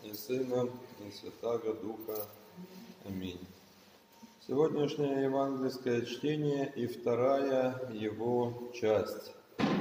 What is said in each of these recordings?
и Сына, и Святаго Духа. Аминь. Сегодняшнее евангельское чтение и вторая его часть,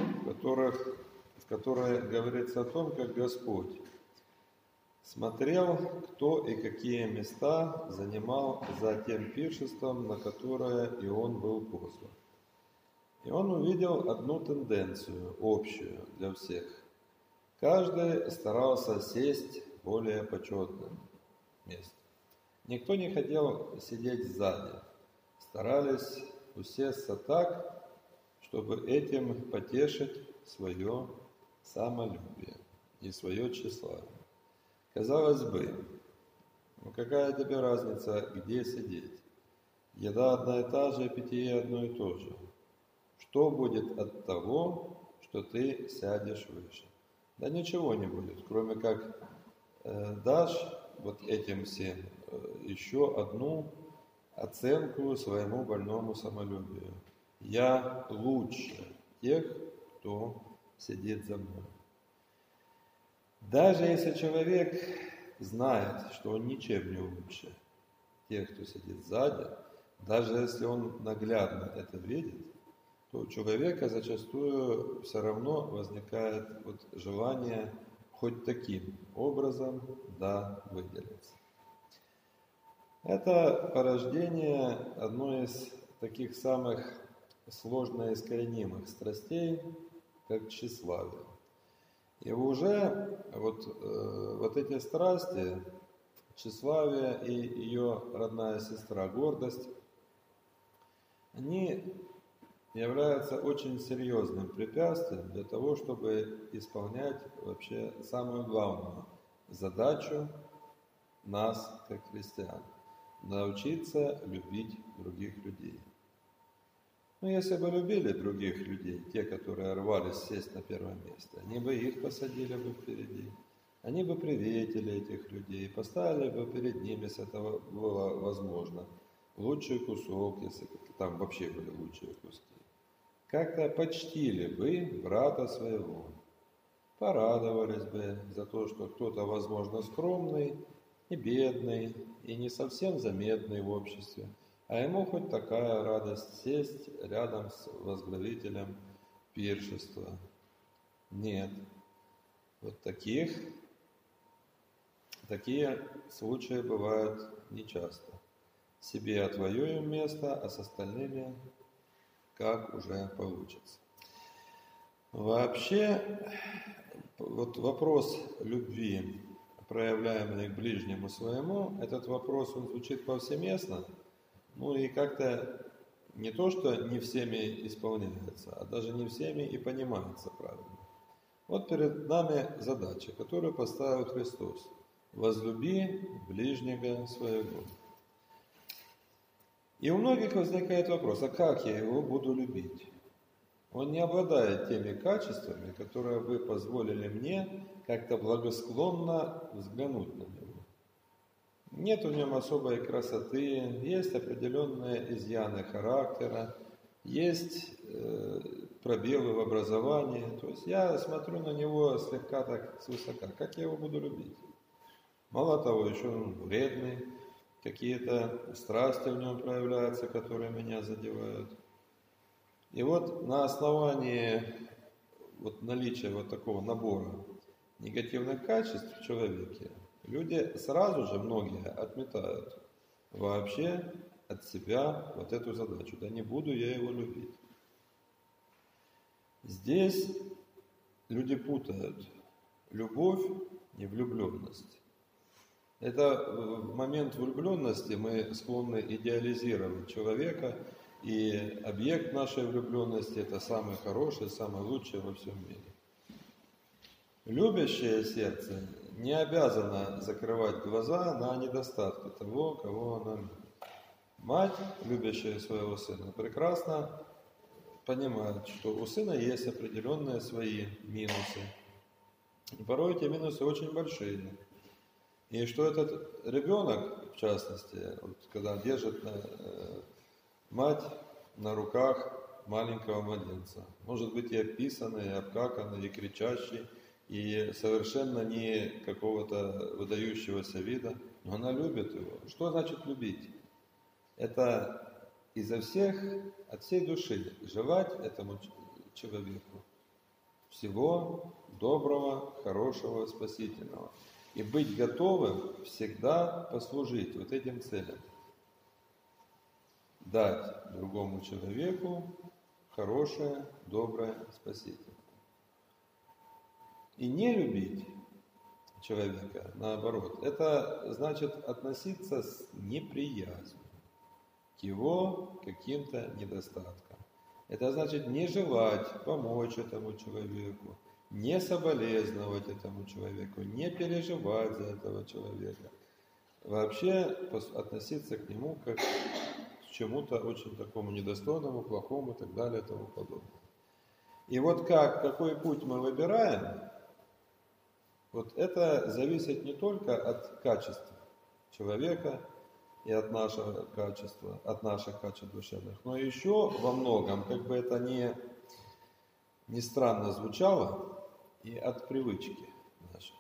в которой говорится о том, как Господь смотрел, кто и какие места занимал за тем пиршеством, на которое и он был позван. И он увидел одну тенденцию, общую для всех. Каждый старался сесть в более почетном месте. Никто не хотел сидеть сзади. Старались усесться так, чтобы этим потешить свое самолюбие и свое тщеславие. Казалось бы, какая тебе разница, где сидеть? Еда одна и та же, и питье одно и то же. Что будет от того, что ты сядешь выше? Да ничего не будет, кроме как дашь вот этим всем еще одну оценку своему больному самолюбию. Я лучше тех, кто сидит за мной. Даже если человек знает, что он ничем не лучше тех, кто сидит сзади, даже если он наглядно это видит, то у человека зачастую все равно возникает желание хоть таким образом выделиться. Это порождение одной из таких самых сложно искоренимых страстей, как тщеславие. И уже вот эти страсти, тщеславие и ее родная сестра гордость, они являются очень серьезным препятствием для того, чтобы исполнять вообще самую главную задачу нас, как христиан – научиться любить других людей. Если бы любили других людей, те, которые рвались сесть на первом месте, они бы их посадили бы впереди, они бы приветили этих людей, поставили бы перед ними, если это было возможно, лучший кусок, если там вообще были лучшие куски. Как-то почтили бы брата своего, порадовались бы за то, что кто-то, возможно, скромный и бедный, и не совсем заметный в обществе, а ему хоть такая радость сесть рядом с возглавителем пиршества. Нет, такие случаи бывают нечасто. Себе отвоюем место, а с остальными как уже получится. Вообще, вопрос любви, проявляемый к ближнему своему, этот вопрос, он звучит повсеместно, и как-то не то, что не всеми исполняется, а даже не всеми и понимается правильно. Перед нами задача, которую поставил Христос. Возлюби ближнего своего. И у многих возникает вопрос, а как я его буду любить? Он не обладает теми качествами, которые бы позволили мне как-то благосклонно взглянуть на него. Нет в нем особой красоты, есть определенные изъяны характера, есть пробелы в образовании. То есть я смотрю на него слегка так свысока. Как я его буду любить? Мало того, еще он вредный. Какие-то страсти в нем проявляются, которые меня задевают. И на основании наличия такого набора негативных качеств в человеке, люди сразу же, многие, отметают вообще от себя эту задачу. Да не буду я его любить. Здесь люди путают любовь и влюбленность. Это в момент влюбленности мы склонны идеализировать человека, и объект нашей влюбленности – это самый хороший, самый лучший во всем мире. Любящее сердце не обязано закрывать глаза на недостатки того, кого оно любит. Мать, любящая своего сына, прекрасно понимает, что у сына есть определенные свои минусы. И порой эти минусы очень большие. И что этот ребенок, в частности, когда держит мать на руках маленького младенца, может быть и описанный, и обкаканный, и кричащий, и совершенно не какого-то выдающегося вида, но она любит его. Что значит любить? Это изо всех, от всей души желать этому человеку всего доброго, хорошего, спасительного. И быть готовым всегда послужить вот этим целям. Дать другому человеку хорошее, доброе, спасительное. И не любить человека, наоборот, это значит относиться с неприязнью к его каким-то недостаткам. Это значит не желать помочь этому человеку, не соболезновать этому человеку, не переживать за этого человека. Вообще относиться к нему как к чему-то очень такому недостойному, плохому и так далее и тому подобное. И вот какой путь мы выбираем, вот это зависит не только от качества человека и от нашего качества, от наших качеств душевных, но еще во многом, как бы это ни странно звучало, и от привычки нашей.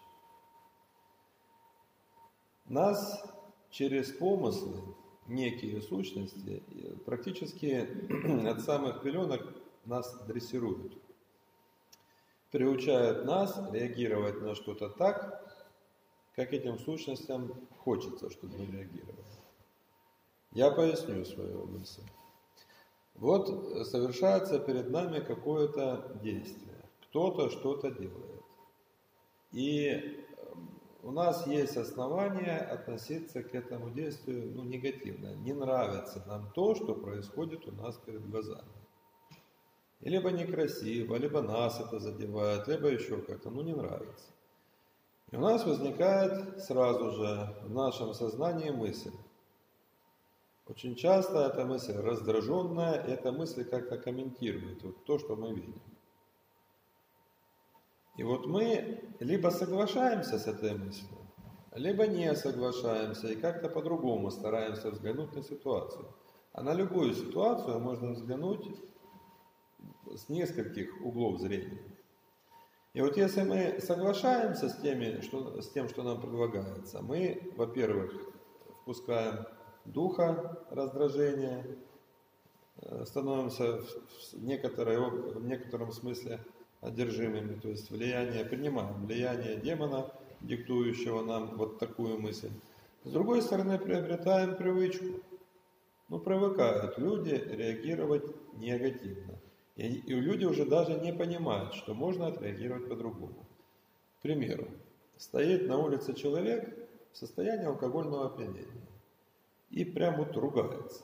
Нас через помыслы, некие сущности, практически от самых пеленок нас дрессируют. Приучают нас реагировать на что-то так, как этим сущностям хочется, чтобы мы реагировали. Я поясню свою мысль. Вот совершается перед нами какое-то действие. Кто-то что-то делает. И у нас есть основания относиться к этому действию негативно. Не нравится нам то, что происходит у нас перед глазами. И либо некрасиво, либо нас это задевает, либо еще как-то, не нравится. И у нас возникает сразу же в нашем сознании мысль. Очень часто эта мысль раздраженная, и эта мысль как-то комментирует вот то, что мы видим. И вот мы либо соглашаемся с этой мыслью, либо не соглашаемся и как-то по-другому стараемся взглянуть на ситуацию. А на любую ситуацию можно взглянуть с нескольких углов зрения. И вот если мы соглашаемся с тем, что нам предлагается, мы, во-первых, впускаем духа раздражения, становимся в некотором смысле одержимыми, то есть принимаем влияние демона, диктующего нам вот такую мысль. С другой стороны, приобретаем привычку. Привыкают люди реагировать негативно. И люди уже даже не понимают, что можно отреагировать по-другому. К примеру, стоит на улице человек в состоянии алкогольного опьянения и прям вот ругается.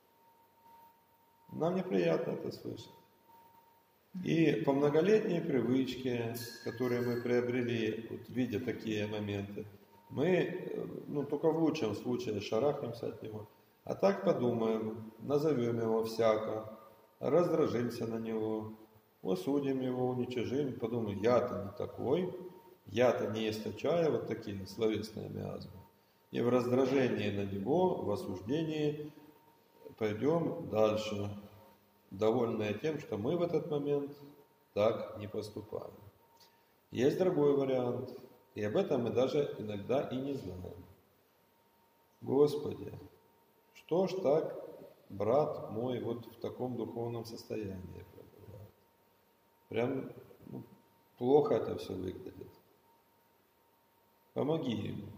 Нам неприятно это слышать. И по многолетней привычке, которые мы приобрели, вот, видя такие моменты, мы только в лучшем случае шарахнемся от него. А так подумаем, назовем его всяко, раздражимся на него, осудим его, уничижим, подумаем, я-то не такой, я-то не источаю вот такие словесные миазмы. И в раздражении на него, в осуждении пойдем дальше, довольные тем, что мы в этот момент так не поступаем. Есть другой вариант, и об этом мы даже иногда и не знаем. Господи, что ж так брат мой вот в таком духовном состоянии пребывает? Прям плохо это все выглядит. Помоги ему,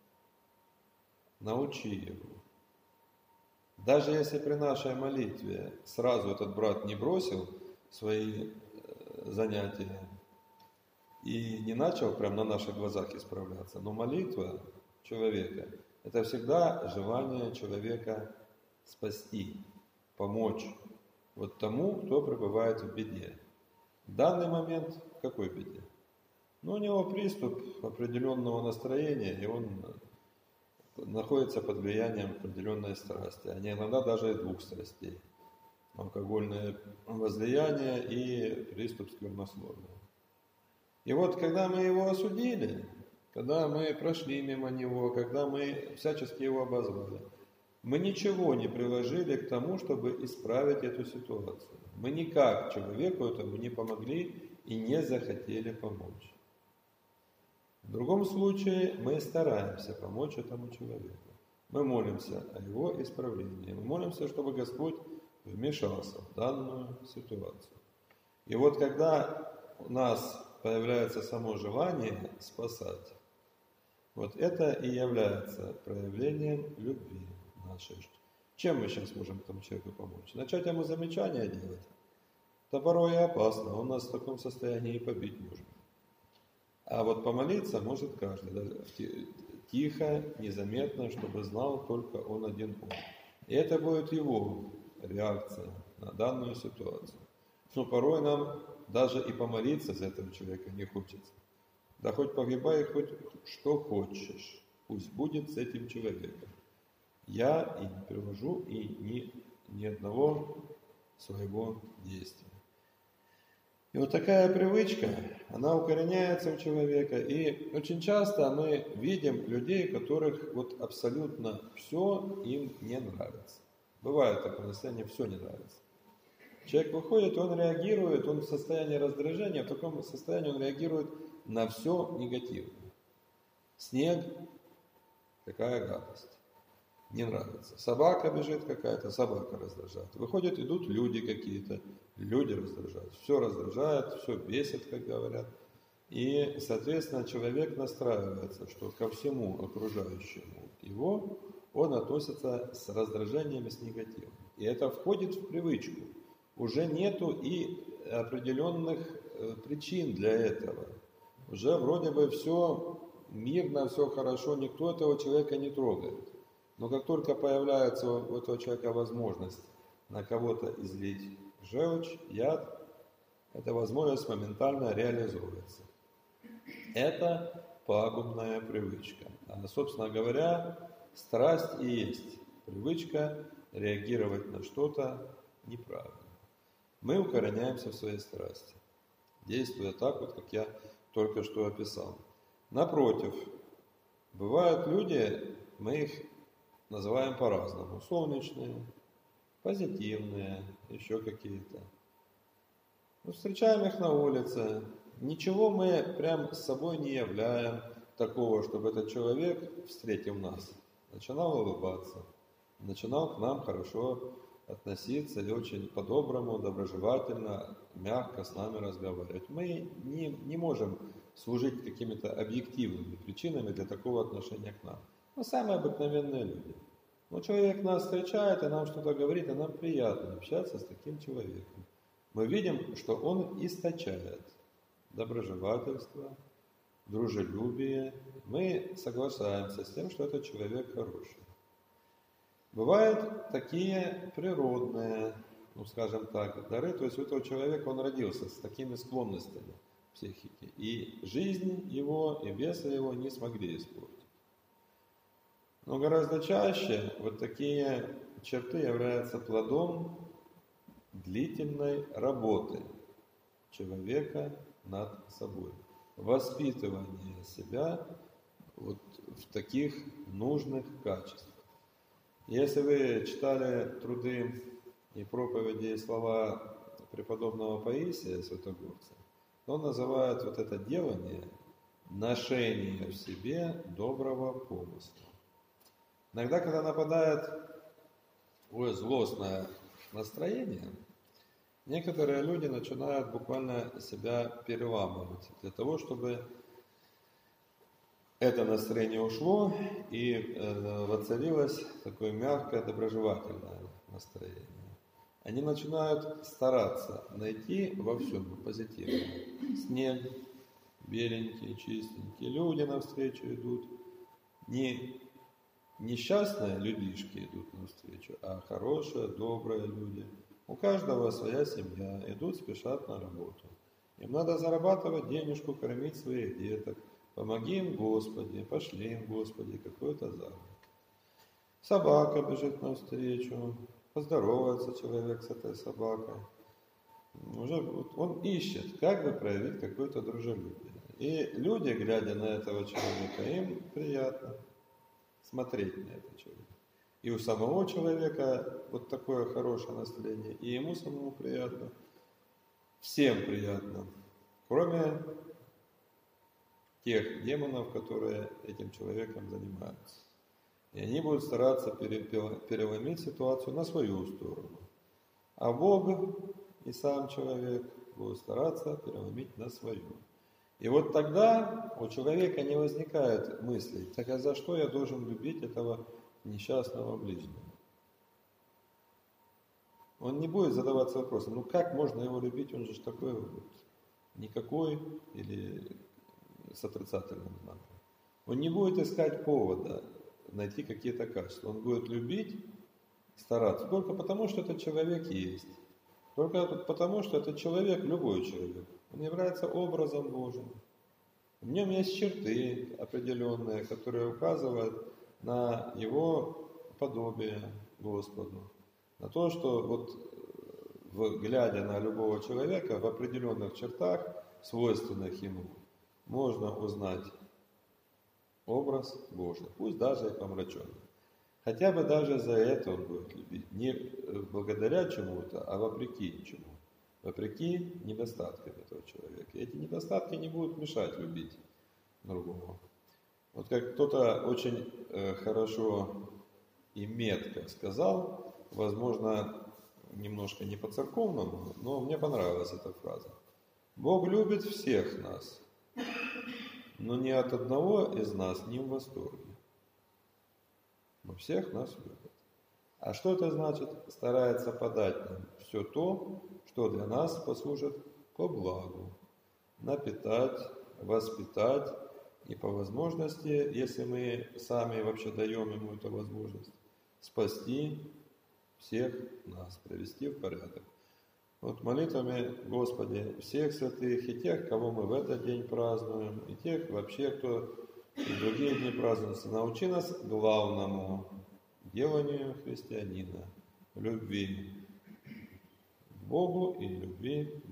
научи его. Даже если при нашей молитве сразу этот брат не бросил свои занятия и не начал прямо на наших глазах исправляться, но молитва человека – это всегда желание человека спасти, помочь вот тому, кто пребывает в беде. В данный момент в какой беде? У него приступ определенного настроения, и он находится под влиянием определенной страсти, а не иногда даже и двух страстей. Алкогольное возлияние и приступ сквернословия. И вот когда мы его осудили, когда мы прошли мимо него, когда мы всячески его обозвали, мы ничего не приложили к тому, чтобы исправить эту ситуацию. Мы никак человеку этому не помогли и не захотели помочь. В другом случае мы стараемся помочь этому человеку. Мы молимся о его исправлении. Мы молимся, чтобы Господь вмешался в данную ситуацию. И вот когда у нас появляется само желание спасать, вот это и является проявлением любви нашей. Чем мы сейчас можем этому человеку помочь? Начать ему замечания делать? Это порой и опасно, он нас в таком состоянии и побить может. А вот помолиться может каждый, даже тихо, незаметно, чтобы знал только он один он. И это будет его реакция на данную ситуацию. Но порой нам даже и помолиться за этого человека не хочется. Да хоть погибай, хоть что хочешь, пусть будет с этим человеком. Я и не приложу и ни одного своего действия. И вот такая привычка, она укореняется у человека. И очень часто мы видим людей, которых вот абсолютно все им не нравится. Бывает такое состояние, все не нравится. Человек выходит, он реагирует, он в состоянии раздражения, в таком состоянии он реагирует на все негативно. Снег, какая гадость. Не нравится. Собака бежит какая-то, собака раздражает. Выходят, идут люди какие-то, люди раздражают. Все раздражает, все бесит, как говорят. И, соответственно, человек настраивается, что ко всему окружающему его он относится с раздражением и с негативом. И это входит в привычку. Уже нету и определенных причин для этого. Уже вроде бы все мирно, все хорошо, никто этого человека не трогает. Но как только появляется у этого человека возможность на кого-то излить желчь, яд, эта возможность моментально реализуется. Это пагубная привычка. А, собственно говоря, страсть и есть привычка реагировать на что-то неправильно. Мы укореняемся в своей страсти, действуя так, вот, как я только что описал. Напротив, бывают люди, мы их называем по-разному. Солнечные, позитивные, еще какие-то. Мы встречаем их на улице. Ничего мы прям с собой не являем такого, чтобы этот человек, встретив нас, начинал улыбаться, начинал к нам хорошо относиться и очень по-доброму, доброжелательно, мягко с нами разговаривать. Мы не можем служить какими-то объективными причинами для такого отношения к нам. Мы самые обыкновенные люди. Но человек нас встречает и нам что-то говорит, и нам приятно общаться с таким человеком. Мы видим, что он источает доброжелательство, дружелюбие. Мы соглашаемся с тем, что этот человек хороший. Бывают такие природные, скажем так, дары. То есть у этого человека он родился с такими склонностями психики. И жизнь его, и веса его не смогли испортить. Но гораздо чаще вот такие черты являются плодом длительной работы человека над собой. Воспитывание себя вот в таких нужных качествах. Если вы читали труды и проповеди и слова преподобного Паисия Святогорца, то он называет вот это делание ношение в себе доброго помысла. Иногда, когда нападает злостное настроение, некоторые люди начинают буквально себя переламывать для того, чтобы это настроение ушло и воцарилось такое мягкое, доброжелательное настроение. Они начинают стараться найти во всем позитивное. Снег беленький, чистенький, люди навстречу идут. Не несчастные людишки идут навстречу, а хорошие, добрые люди. У каждого своя семья, идут, спешат на работу. Им надо зарабатывать денежку, кормить своих деток. Помоги им, Господи, пошли им, Господи, какой-то заработок. Собака бежит навстречу, поздоровается человек с этой собакой. Уже он ищет, как бы проявить какое-то дружелюбие. И люди, глядя на этого человека, им приятно смотреть на этого человека. И у самого человека вот такое хорошее настроение, и ему самому приятно. Всем приятно, кроме тех демонов, которые этим человеком занимаются. И они будут стараться переломить ситуацию на свою сторону. А Бог и сам человек будут стараться переломить на свою. И вот тогда у человека не возникает мысли, так а за что я должен любить этого несчастного ближнего? Он не будет задаваться вопросом, как можно его любить, он же такой вот никакой или с отрицательным знаком. Он не будет искать повода найти какие-то качества. Он будет любить, стараться только потому, что этот человек есть. Только потому, что этот человек, любой человек, он является образом Божьим. В нем есть черты определенные, которые указывают на его подобие Господу. На то, что глядя на любого человека, в определенных чертах, свойственных ему, можно узнать образ Божий, пусть даже и помраченный. Хотя бы даже за это он будет любить. Не благодаря чему-то, а вопреки чему. Вопреки недостаткам этого человека. И эти недостатки не будут мешать любить другого. Вот как кто-то очень хорошо и метко сказал, возможно, немножко не по-церковному, но мне понравилась эта фраза. Бог любит всех нас, но ни от одного из нас не в восторге. Но всех нас любит. А что это значит? Старается подать нам все то, что для нас послужит ко благу. Напитать, воспитать и по возможности, если мы сами вообще даем ему эту возможность, спасти всех нас, привести в порядок. Вот молитвами, Господи, всех святых и тех, кого мы в этот день празднуем, и тех вообще, кто и другие дни празднуются, научи нас главному деланию христианина – любви к Богу и любви